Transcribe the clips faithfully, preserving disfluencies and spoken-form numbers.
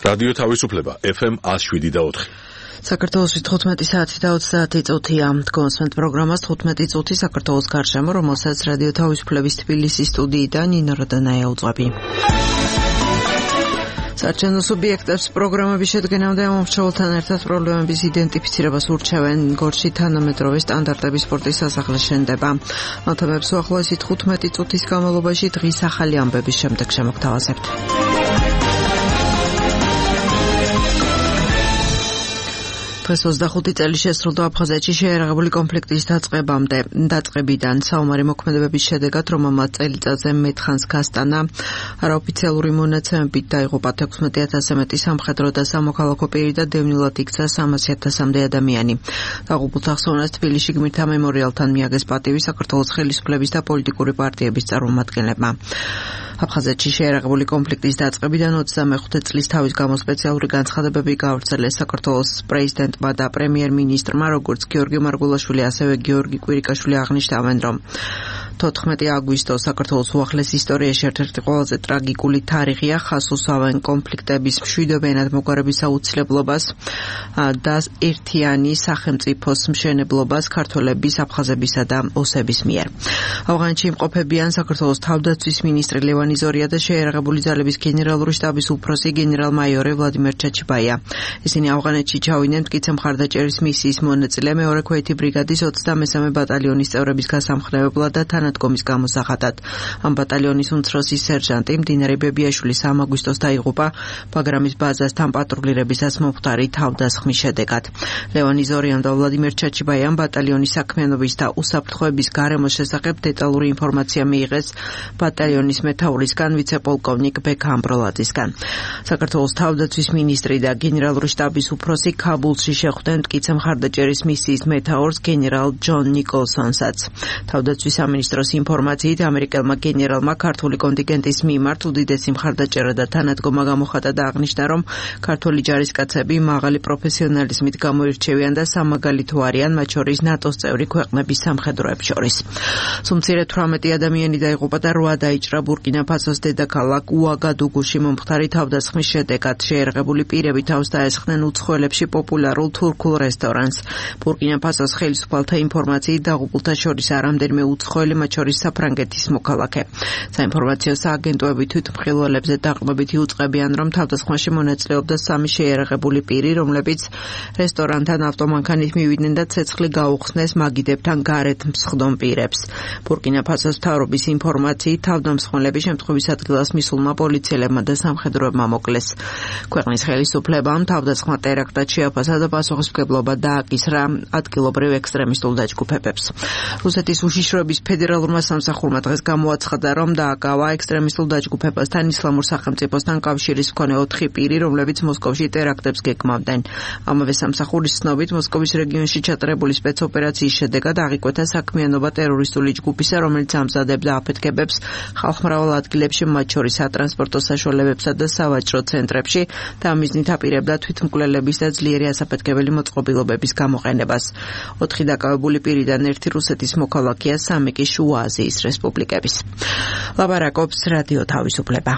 რადიო თავისუფლება ეფ ემ one oh seven და four. საქართველოს თხუთმეტი საათი და ოცდაათი წუთია. Თქვენს პროგრამას თხუთმეტი წუთი საქართველოს გარშემო, რომელსაც რადიო თავისუფლების თბილისის სტუდიიდან ნინო როდანაია უძღვები. საარჩევნო სუბიექტებს პროგრამების შედგენამდე მომრჩეველთან ერთად პრობლემების იდენტიფიცირებას ურჩევენ. გორში თანამედროვე სტანდარტების სპორტის სასახლე შენდება. ამ თემებს უახლოესი თხუთმეტი წუთის განმავლობაში დღის ახალი ამბების შემდეგ შემოგთავაზებთ. დღეს ოცდახუთი წელი შესრულდა აფხაზეთში შეიარაღებული კონფლიქტის დაწყებამდე. დაწყებიდან საომარი მოქმედებების შედეგად, რომელმაც წელიწადზე მეთხანს გასტანა, არაოფიციალური მონაცემებით დაიღუპა თექვსმეტი ათასზე მეტი სამხედრო და სამოქალაქო პირი და დევნილად იქცა სამასი ათასამდე ადამიანი. დაღუპულთა ხსოვნას თბილისში გმირთა მემორიალთან მიაგეს პატივი საქართველოს ხელისუფლების და პოლიტიკური პარტიების წარმომადგენლებმა. აფხაზეთში შეიარაღებული კონფლიქტის დაწყებიდან ოცდამეხუთე წლის თავის გამო სპეციალური განცხადებები გაავრცელეს საქართველოს პრეზიდენტმა და პრემიერ-მინისტრმა, როგორც გიორგი მარგულაშვილი, ასევე გიორგი კვირიკაშვილი აღნიშნავენ, რომ თოთხმეტი აგვისტოს საქართველოს უახლეს ისტორიაში ერთ-ერთი ყველაზე ტრაგიკული თარიღია, ხაზს უსვამენ კონფლიქტების მშვიდობიანად მოგვარების აუცილებლობას და ერთიანი სახელმწიფოს მშენებლობას ქართველების, აფხაზებისა და ოსების მიერ. ავღანეთში იმყოფებიან საქართველოს თავდაცვის მინისტრი ლევან იზორია და შეიარაღებული ძალების გენერალური შტაბის უფროსი გენერალ-მაიორი ვლადიმერ ჩაჩიბაია. ისინი ავღანეთში ჩავიდნენ მტკიცე მხარდაჭერის მისიის მონაწილე მეორე ქვეითი ბრიგადის ოცდამესამე ბატალიონის წევრების გასამხნევებლად და თანადგომის გამოსახატად. ამ ბატალიონის უმცროსი სერჟანტი მდინარე ბებიაშვილი სამ აგვისტოს დაიღუპა ბაგრამის ბაზასთან პატრულირებისას მომხდარი თავდასხმის შედეგად. ლევან იზორიამ და ვლადიმერ ჩაჩიბაიამ ბატალიონის საქმიანობის და უსაფრთხოების გარემოს შესახებ დეტალური ინფორმაცია მიიღეს ბატალიონის მეთაურისგან, ვიცე-პოლკოვნიკ ბექა ამბროლაძისგან. საქართველოს თავდაცვის მინისტრი და გენერალური შტაბის უფროსი ქაბულში შეხვდნენ მტკიცე მხარდაჭერის მისიის მეთაურს გენერალ ჯონ ნიკოლსონსაც. თავდაცვის სამინისტროს ინფორმაციით, ამერიკელმა გენერალმა ქართული კონტინგენტის მიმართ უდიდესი მხარდაჭერა და თანადგომა გამოხატა და აღნიშნა, რომ ქართული ჯარისკაცები მაღალი პროფესიონალიზმით გამოირჩევიან და სამაგალითო არიან, მათ შორის ნატოს წევრი ქვეყნების სამხედროებს შორის. სულ თვრამეტი ადამიანი დაიღუპა და რვა დაიჭრა ბურკინა-ფასოს დედაქალაქ უაგადუგუში მომხდარი თავდასხმის შედეგად. შეიარაღებული პირები თავს დაესხნენ უცხოელებში პოპულარულ თურქულ რესტორანს. ბურკინა-ფასოს ხელისუფალთა ინფორმაციით, დაღუპულთა შორის რამდენიმე უცხოელი, მათ შორის საფრანგეთის მოქალაქე. საინფორმაციო სააგენტოები თვითმხილველებზე დაყრდნობით იუწყებიან, რომ თავდასხმაში მონაწილეობდა სამი შეიარაღებული პირი, რომლებიც რესტორანთან ავტომანქანით მივიდნენ და ცეცხლი გაუხსნეს მაგიდებთან გარეთ მსხდომ პირებს. ბურკინა-ფასოს მთავრობის ინფორმაციით, თავდამსხმელები შემთხვევის ადგილას მისულმა პოლიციელებმა და სამხედროებმა მოკლეს. ქვეყნის ხელისუფლებამ თავდასხმა ტერაქტად შეაფასა და პასუხისმგებლობა დააკისრა ადგილობრივ ექსტრემისტულ დაჯგუფებებს. რუსეთის უშიშროების ფედერალურმა სამსახურმა დღეს გამოაცხადა, რომ დააკავა ექსტრემისტულ დაჯგუფებასთან ისლამურ სახელმწიფოსთან კავშირის მქონე ოთხი პირი, რომლებიც მოსკოვში ტერაქტებს გეგმავდნენ. ამავე სამსახურის ცნობით, მოსკოვის რეგიონში ჩატარებული სპეცოპერაციის შედეგად აღიკვეთა საქმიანობა ტერორისტული ჯგუფისა, რომელიც ამზადებდა აფეთქებებს ხალხმრავალ ადგილებში, მათ შორის სატრანსპორტო საშუალებებსა და სავაჭრო ცენტრებში და მიზნით აპირებდა თვითმკვლელების და ძლიერი ასაფეთქებელი მოწყობილობების გამოყენებას. ოთხი დაკავებული პირიდან ერთი რუსეთის მოქალაქეა, სამი კი შუა აზიის რესპუბლიკების. ლაპარაკობს რადიო თავისუფლება.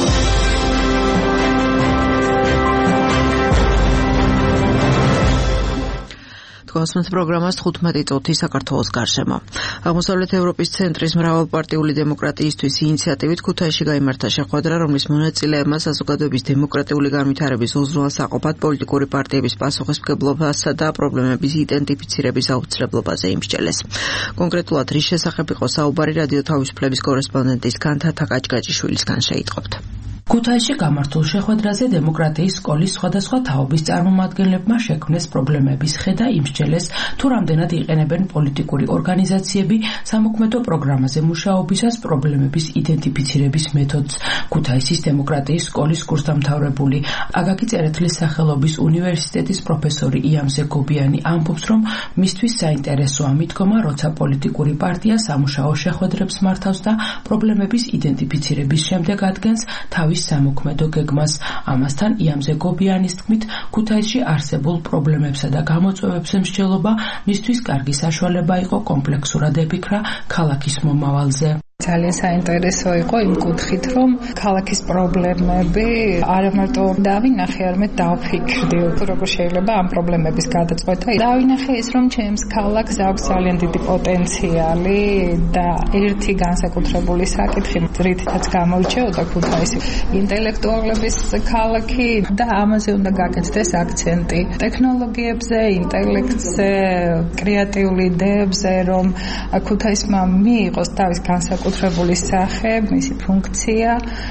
კონსმენთ პროგრამას თხუთმეტი წუთი საქართველოს გარშემო. აღმოსავლეთ ევროპის ცენტრის მრავალპარტიული დემოკრატიისთვის ინიციატივით ქუთაისში გაიმართა შეხვედრა, რომლის მონაწილეებმა საზოგადოების დემოკრატიული განვითარების უზრუნველსაყოფად პოლიტიკური პარტიების პასუხისმგებლობასა და პრობლემების იდენტიფიცირების აუცილებლობაზე იმსჯელეს. კონკრეტულად რის შესახებ იყო საუბარი, რადიო თავისუფლების კორესპონდენტის განთათა კაჭკაჭიშვილისგან შეიტყობთ. ქუთაისში გამართულ შეხვედრაზე დემოკრატიის სკოლის სხვადასხვა თაობის წარმომადგენლებმა შექმნეს პრობლემების ხედა, იმსჯელეს თუ რამდენად იყენებენ პოლიტიკური ორგანიზაციები სამოქმედო პროგრამაზე მუშაობისას პრობლემების იდენტიფიცირების მეთოდს. ქუთაისის დემოკრატიის სკოლის კურსდამთავრებული აკაკი წერეთლის სახელობის უნივერსიტეტის პროფესორი იამზე გობიანი ამბობს, რომ მისთვის საინტერესოა მიდგომა, როცა პოლიტიკური პარტია სამუშაო შეხვედრებს მართავს და პრობლემების იდენტიფიცირების შემდეგ ადგენს თავის სამოქმედო გეგმას. ამასთან იამზე გობიანის თქმით, ქუთაისში არსებულ პრობლემებსა და გამოწვევებზე მსჯელობა მისთვის კარგი საშუალება იყო კომპლექსურად ეფიქრა ქალაქის მომავალზე. ძალიან საინტერესო იყო იმ კუთხით, რომ ქალაქის პრობლემები არა მარტო დავინახე, არამედ დავფიქრდი, როგორ შეიძლება ამ პრობლემების გადაწყვეტა. დავინახე ის, რომ ჩემს ქალაქს აქვს ძალიან დიდი პოტენციალი და ერთი განსაკუთრებული საკითხი, რითაც გამოირჩეოდა ქუთაისი, ინტელექტუალების ქალაქი და ამაზე უნდა გაკეთდეს აქცენტი. ტექნოლოგიებზე, ინტელექტზე, კრეატიულ იდეებზე, რომ ქუთაისმა მიიღოს თავის განსაკუთრებული კუთრებული სახე, მისი ფუნქცია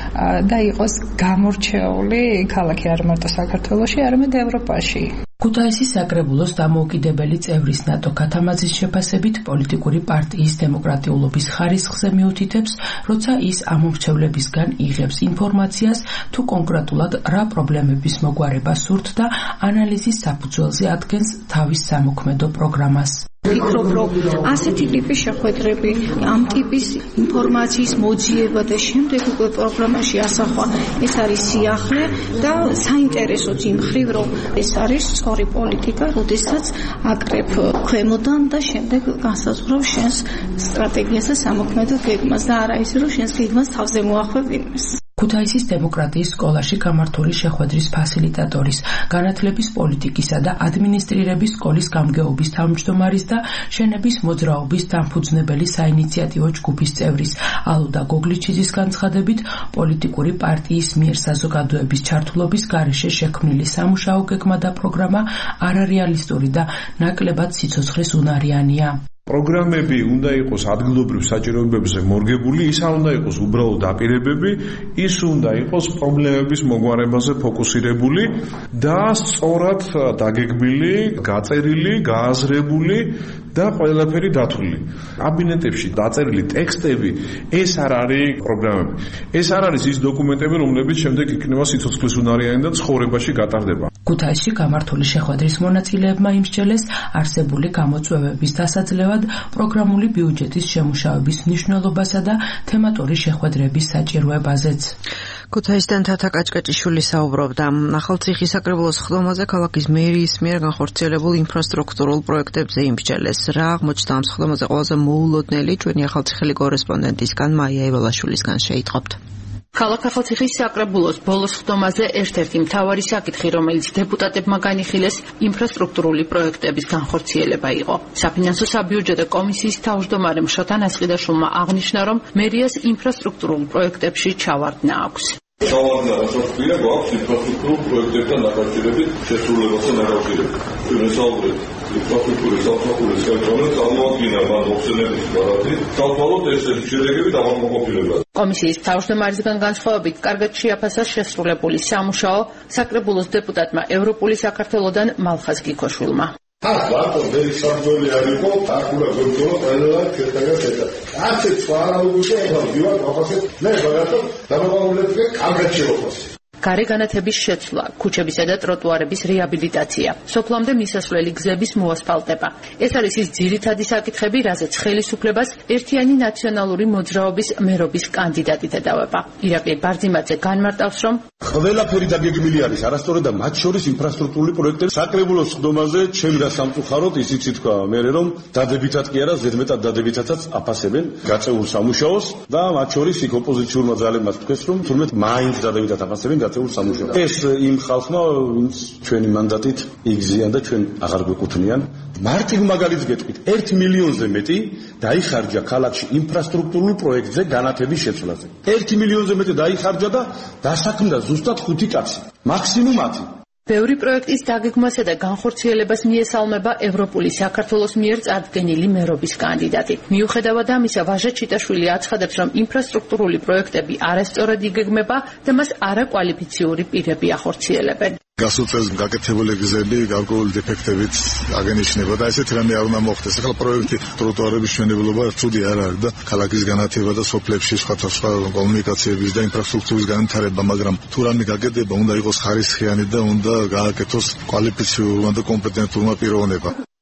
და იყოს გამორჩეული ქალაქი არ მარტო საქართველოში, არამედ ევროპაში. ქუთაისის საკრებულოს დამოუკიდებელი წევრის ნატო ქათამაძის შეფასებით პოლიტიკური პარტიის დემოკრატიულობის ხარისხზე მიუთითებს, როცა ის ამომრჩევლებისგან იღებს ინფორმაციას, თუ კონკრეტულად რა პრობლემების მოგვარება სურთ და ანალიზის საფუძველზე ადგენს თავის სამოქმედო პროგრამას. ვფიქრობ, რომ ასეთი ტიპის შეხვედრები, ამ ტიპის ინფორმაციის მოძიება და შემდეგ უკვე პროგრამაში ასახვა, ეს არის სიახლე და საინტერესოც იმ მხრივ, რომ ეს არის სწორი პოლიტიკა, როდესაც აკრებ ქვემოდან და შემდეგ განსაზღვრავს შენს სტრატეგიას და სამოქმედო გეგმას და არა ისე, რომ შენს გეგმას თავზე მოახვევ ვინმეს. ქუთაისის დემოკრატიის სკოლაში გამართული შეხვედრის ფასილიტატორის, განათლების პოლიტიკისა და ადმინისტრირების სკოლის გამგეობის თავმჯდომარის და შენების მოძრაობის დამფუძნებელი საინიციატივო ჯგუფის წევრის ალუდა გოგლიჩიძის განცხადებით, პოლიტიკური პარტიის მიერ საზოგადოების ჩართულობის გარეშე შექმნილი სამუშაო გეგმა და პროგრამა არარეალისტური და ნაკლებად სიცოცხლის უნარიანია. პროგრამები უნდა იყოს ადგილობრივ საჭიროებებზე მორგებული, ის არ უნდა იყოს უბრალოდ დაპირებები, ის უნდა იყოს პრობლემების მოგვარებაზე ფოკუსირებული და სწორად დაგეგმილი, გაწერილი, გააზრებული და ყველაფერი დათვლილი. კაბინეტებში დაწერილი ტექსტები ეს არ არის პროგრამები. ეს არ არის ის დოკუმენტები, რომლებიც შემდეგ იქნება სიცოცხლის უნარიანი და ცხოვრებაში გატარდება. ქუთაისში გამართული შეხვედრის მონაწილეებმა იმსჯელეს არსებული გამოწვევების დასაძლევად პროგრამული ბიუჯეტის შემუშავების მნიშვნელობასა და თემატური შეხვედრების საჭიროებაზეც. ქუთაისიდან თათა კაჭკაჭიშვილი საუბრობდა. ახალციხის საკრებულოს სხდომაზე ქალაქის მერიის მიერ განხორციელებულ ინფრასტრუქტურულ პროექტებზე იმსჯელეს. რა აღმოჩნდა ამ სხდომაზე ყველაზე მოულოდნელი ჩვენი ახალციხელი კორესპონდენტისგან მაია ევალაშვილისგან შეიტყობთ. ქალაქ ახალციხის საკრებულოს ბოლოს სხდომაზე ერთ-ერთი მთავარი საკითხი, რომელიც დეპუტატებმა განიხილეს, ინფრასტრუქტურული პროექტების განხორციელება იყო. საფინანსო საბიუჯეტო კომისიის თავმჯდომარემ შოთა ნასყიდაშვილმა აღნიშნა, რომ მერიას ინფრასტრუქტურულ პროექტებში ჩავარდნა აქვს. ჩავარდნა რასაც ქვია, გვაქვს ინფრასტრუქტურულ პროექტებთან დაკავშირებით შესრულებასთან დაკავშირებით. ვესაუბრეთ ინფრასტრუქტურის საფუძვლის ხელმძღვანელს წარმოადგინა მან მოხსენების ბარათი, სავალოთ ეს შედეგები დამოკიდებულია. კომისიის თავმჯდომარისგან განსხვავებით, კარგად შეაფასა შესრულებული სამუშაო საკრებულოს დეპუტატმა ევროპული საქართველოდან მალხაზ გიქოშვილმა. აქ ვარტო მერი საფუძველი არისო, აქ უნდა გქონდეს ყველა შეტაკა შეტაკა. აქ სხვა აუგუშე ახლა ვიყავ აფასე, მე ბარათო დამოკიდებულია კარგად შეოფასე. გარე განათების შეცვლა, ქუჩებისა და ტროტუარების რეაბილიტაცია, სოფლამდე მისასვლელი გზების მოასფალტება. ეს არის ის ძირითადი საკითხები, რაზეც ხელისუფლებას ერთიანი ნაციონალური მოძრაობის მერობის კანდიდატი დედავება. ირაკლი ბარძიმაძე განმარტავს, რომ ყველაფერი დაგეგმილი არის, არასწორად და მათ შორის ინფრასტრუქტურული პროექტები. საკრებულოს სხდომაზე ჩემი დასამწუხაროდ ისიც ითქვა მერე, რომ დადებითად კი არა, ზედმეტად დადებითადაც აფასებენ გაწეულ სამუშაოს და მათ შორის იქ ოპოზიციურმა ძალებმაც თქვეს, რომ თურმე მაინც დადებითად აფასებენ ეს იმ ხალხმა, ვინც ჩვენი მანდატით იგზიან და ჩვენ აღარ გვეკუთვნიან. მარტივ მაგალითს გეტყვით, ერთ მილიონზე მეტი დაიხარჯა ქალაქში ინფრასტრუქტურულ პროექტზე განათების შეცვლაზე. ერთ მილიონზე მეტი დაიხარჯა და დასაქმდა ზუსტად ხუთი კაცი. მაქსიმუმ ათი. ბევრი პროექტის დაგეგმვასა და განხორციელებას მიესალმება ევროპული საქართველოს მიერ წარდგენილი მერობის კანდიდატი. მიუხედავად ამისა, ვაჟა ჩიტაშვილი აცხადებს, რომ ინფრასტრუქტურული პროექტები არასწორად იგეგმება და მას არაკვალიფიციური პირები ახორციელებენ. გასულ წელს გაკეთებული გზები გარკვეული დეფექტებით აღენიშნება და ესეთ რამე არ უნდა მოხდეს. ახლა პროექტი ტროტუარების მშენებლობა ცუდი არ არის და ქალაქის განათება და სოფლებში სხვადასხვა კომუნიკაციების და ინფრასტრუქტურის განვითარება, მაგრამ თუ რამე გაკეთდება, უნდა იყოს ხარისხიანი და უნდა გააკეთოს კვალიფიციურმა და კომპეტენტურმა პიროვნებამ.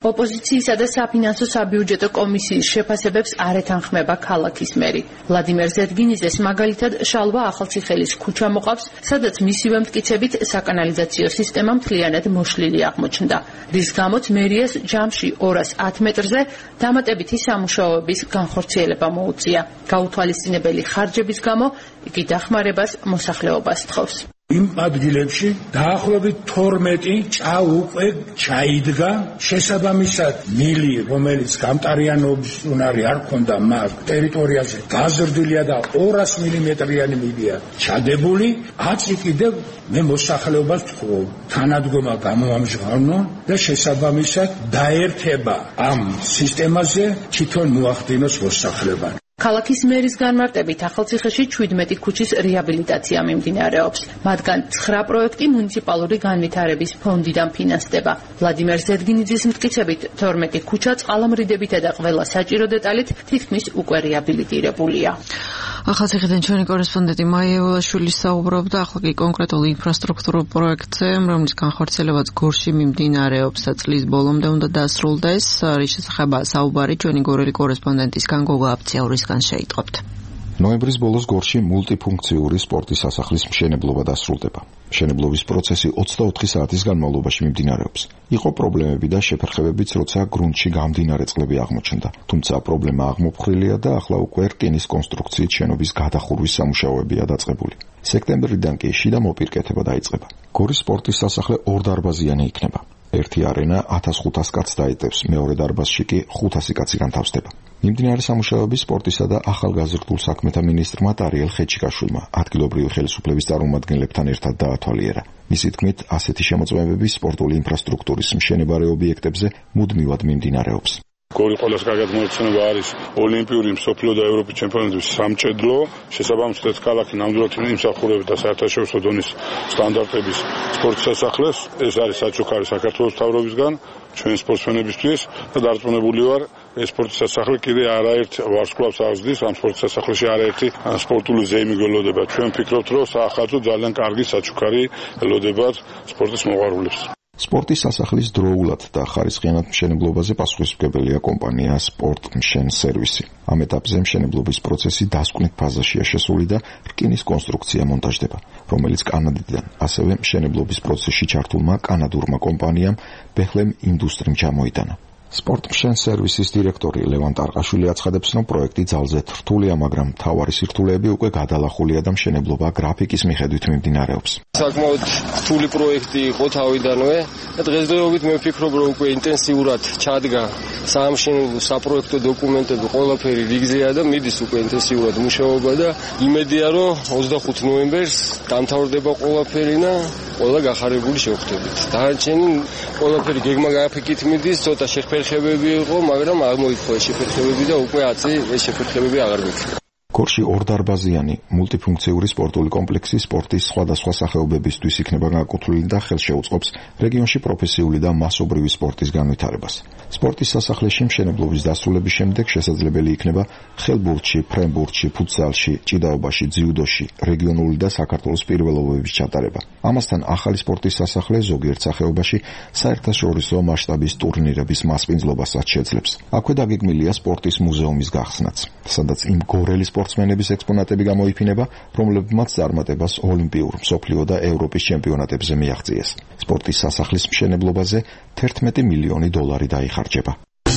ოპოზიციისა და საფინანსო საბიუჯეტო კომისიის შეფასებებს არ ეთანხმება ქალაქის მერი. ვლადიმერ ზედგინიძეს მაგალითად შალვა ახალციხელის ქუჩა მოყავს, სადაც მისივე მტკიცებით საკანალიზაციო სისტემა მთლიანად მოშლილი აღმოჩნდა, რის გამოც მერიას ჯამში ორას ათ მეტრზე დამატებითი სამუშაოების განხორციელება მოუწია. გაუთვალისწინებელი ხარჯების გამო იგი დახმარებას მოსახლეობას თხოვს. იმ ადგილებში დაახლოებით თორმეტი ჭა უკვე ჩაიდგა, შესაბამისად მილი, რომელიც გამტარიანობის უნარი არ ქონდა მას ტერიტორიაზე გაზრდილია და ორას მილიმეტრიანი მილია ჩადებული, აცი კიდევ მე მოსახლეობას ვთხოვ, თანადგომა გამოამჟღავნო და შესაბამისად დაერთება ამ სისტემაზე თვითონ მოახდინოს მოსახლეობა. ქალაქის მერის განმარტებით ახალციხეში შვიდმეტი ქუჩის რეაბილიტაცია მიმდინარეობს. მათგან ცხრა პროექტი მუნიციპალური განვითარების ფონდიდან ფინანსდება. ვლადიმერ ზედგინიძის მტკიცებით თორმეტი ქუჩა წყალმრიდებითა და ყველა საჭირო დეტალით თითქმის უკვე რეაბილიტირებულია. ახალციხედან ჩვენი კორესპონდენტი მაია ველაშვილი საუბრობდა ახლა კი კონკრეტულ ინფრასტრუქტურულ პროექტზე, რომლის განხორციელებაც გორში მიმდინარეობს და წლის ბოლომდე უნდა დასრულდეს. რის შესახებაა საუბარი ჩვენი გორელი კორესპონდენტისგან გოგა აბციაურისგან შეიტყობთ. ნოემბრის ბოლოს გორში მულტიფუნქციური სპორტის სასახლის მშენებლობა დასრულდება. მშენებლობის პროცესი ოცდაოთხი საათის განმავლობაში მიმდინარეობს. იყო პრობლემები და შეფერხებებიც, როცა გრუნტში გამდინარე წყლები აღმოჩნდა. თუმცა პრობლემა აღმოფხრილია და ახლა უკვე რკინის კონსტრუქციით შენობის გადახურვის სამუშაოებია დაწყებული. სექტემბრიდან კი შიდა მოპირკეთება დაიწყება. გორის სპორტის სასახლე ორდარბაზიანი იქნება. ერთი არენა ათას ხუთას კაცს დაეტევს, მეორე დარბაზში კი ხუთასი კაცი განთავსდება. მიმდინარე სამუშაოების სპორტისა და ახალგაზრდულ საქმეთა მინისტრმა ტარიელ ხეჩიკაშვილმა ადგილობრივი ხელისუფლების წარმომადგენლებთან ერთად დაათვალიერა. მისი თქმით, ასეთი შემოწმებები სპორტული ინფრასტრუქტურის მშენებარე ობიექტებზე მუდმივად მიმდინარეობს. გორი ყოველას კარგად მოიხსენება არის ოლიმპიური, მსოფლიო და ევროპის ჩემპიონატების სამჭედლო, შესაბამისად ქალაქი ნამდვილად იმსახურებს და საერთაშორისო დონის სტანდარტების სპორტის სასახლეს. ეს არის საჩუქარი საქართველოს მთავრობისგან ჩვენ სპორტსმენებისთვის და დარწმუნებული ვარ, ეს სპორტის სასახლე კიდე არაერთ ვარსკვლავს აღზრდის, ამ სპორტის სასახლეში არაერთი სპორტული ზეიმი გელოდება. ჩვენ ვფიქრობთ, რომ საახალწლო ძალიან კარგი საჩუქარი ელოდებათ სპორტის მოყვარულებს. სპორტის სასახლის დროულად და ხარისხიანად მშენებლობაზე პასუხისმგებელია კომპანია სპორტმშენ სერვისი. ამ ეტაპზე მშენებლობის პროცესი დასკვნით ფაზაშია შესული და რკინის კონსტრუქცია მონტაჟდება, რომელიც კანადიდან, ასევე მშენებლობის პროცესში ჩართულმა კანადურმა კომპანიამ ბეჰლემ ინდუსტრიმ ჩამოიტანა. სპორტმშენ სერვისის დირექტორი ლევან ტარყაშვილი აცხადებს, რომ პროექტი ძალზე რთულია, მაგრამ მთავარი სირთულეები უკვე გადალახულია და მშენებლობა გრაფიკის მიხედვით მიმდინარეობს. საკმაოდ რთული პროექტი იყო თავიდანვე და დღესდღეობით მე ვფიქრობ, რომ უკვე ინტენსიურად ჩადგა საამშენებლო საპროექტო დოკუმენტები, ყველაფერი რიგზეა და მიდის უკვე ინტენსიურად მუშაობა და იმედია, რომ ოცდახუთი ნოემბერს დამთავრდება ყველაფერი და ყველა გახარებული შევხვდებით. დანარჩენი ყველაფერი გეგმა გრაფიკით მიდის, ცოტა შეფერხებები იყო, მაგრამ არ მოითხოვა ეს შეფერხებები და უკვე აწი ეს შეფერხებები აღარ მიქნა. გორში ორდარბაზიანი მულტიფუნქციური სპორტული კომპლექსი სპორტის სხვადასხვა სახეობებისთვის იქნება განკუთვნილი და ხელშეუწყობს რეგიონში პროფესიული და მასობრივი სპორტის განვითარებას. სპორტის სასახლეში მშენებლობის დასრულების შემდეგ შესაძლებელი იქნება ხელბურთში, ფრენბურთში, ფუტსალში, ჭიდაობაში, ძიუდოში, რეგიონული და საქართველოს პირველობების ჩატარება. ამასთან ახალი სპორტის სასახლე ზოგიერთ სახეობაში საერთაშორისო მასშტაბის ტურნირების მასპინძლობასაც შეძლებს. აქვე დაგეგმილია სპორტის მუზეუმის გახსნაც, სადაც იმ გორელი სპორტსმენების ექსპონატები გამოიფინება, რომლებმაც წარმატებას ოლიმპიურ, მსოფლიო და ევროპის ჩემპიონატებზე მიაღწიეს. სპორტის სასახლის მშენებლობაზე თერთმეტი მილიონი დოლარი დაიხარჯება.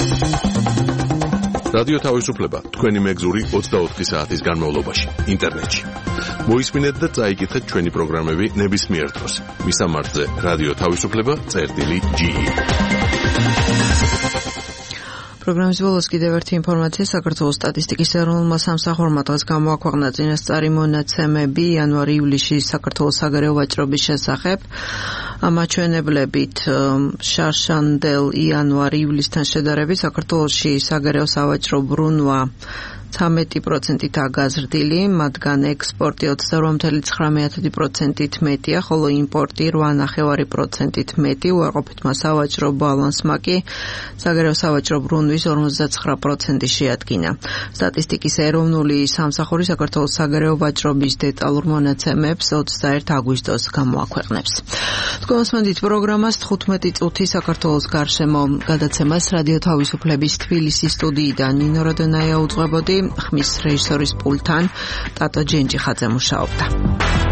რადიო თავისუფლება თქვენი მეგზური ოცდაოთხი საათის განმავლობაში ინტერნეტში. მოისმინეთ და წაიკითხეთ ჩვენი პროგრამები ნებისმიერ დროს. მისამართზე რადიო თავისუფლება წერტილი ჯი. პროგრამის ბოლოს კიდევ ერთი ინფორმაცია. საქართველოს სტატისტიკის ეროვნულმა სამსახურმა დღეს გამოაქვეყნა წინასწარი მონაცემები იანვარ-ივლისში საქართველოს საგარეო ვაჭრობის შესახებ. მაჩვენებლებით შარშანდელ იანვარ-ივლისთან შედარებით საქართველოში საგარეო სავაჭრო ბრუნვა ცხრამეტი პროცენტითაა გაზრდილი, მათგან ექსპორტი ოცდაორ წუთი ცხრამეტი პროცენტით მეტია, ხოლო იმპორტი რვა ნახევარი პროცენტით მეტი, უარყოფითმა სავაჭრო ბალანსმა კი საგარეო სავაჭრო ბრუნვის ორმოცდაცხრა პროცენტი შეადგინა. სტატისტიკის ეროვნული სამსახური საქართველოს საგარეო ვაჭრობის დეტალურ მონაცემებს ოცდაერთი აგვისტოს გამოაქვეყნებს. თქვენსმენდით პროგრამას თხუთმეტი წუთი საქართველოს გარშემო გადაცემას რადიო თავისუფლების თბილისის სტუდიიდან ნინო როდონაია უძღვებოდი, ხმის რეჟისორის პულტთან ტატო ჯენჯიხაძე მუშაობდა.